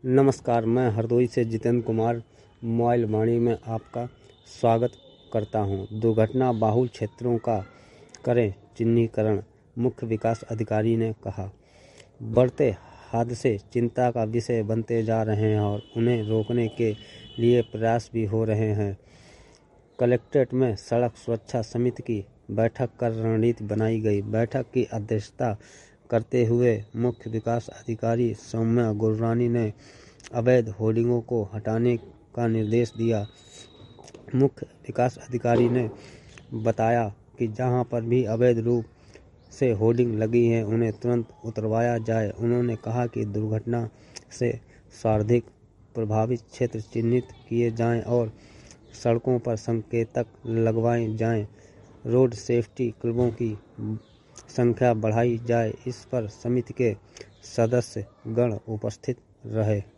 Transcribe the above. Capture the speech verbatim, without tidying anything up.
नमस्कार, मैं हरदोई से जितेंद्र कुमार मोबाइल वाणी में आपका स्वागत करता हूं। दुर्घटना बहुल क्षेत्रों का करें चिन्हीकरण, मुख्य विकास अधिकारी ने कहा। बढ़ते हादसे चिंता का विषय बनते जा रहे हैं और उन्हें रोकने के लिए प्रयास भी हो रहे हैं। कलेक्ट्रेट में सड़क सुरक्षा समिति की बैठक कर रणनीति बनाई गई। बैठक की अध्यक्षता करते हुए मुख्य विकास अधिकारी सौम्या गुररानी ने अवैध होर्डिंगों को हटाने का निर्देश दिया। मुख्य विकास अधिकारी ने बताया कि जहां पर भी अवैध रूप से होर्डिंग लगी है उन्हें तुरंत उतरवाया जाए। उन्होंने कहा कि दुर्घटना से सर्वाधिक प्रभावित क्षेत्र चिन्हित किए जाएं और सड़कों पर संकेतक लगवाए जाएं। रोड सेफ्टी क्लबों की संख्या बढ़ाई जाए। इस पर समिति के सदस्य गण उपस्थित रहे।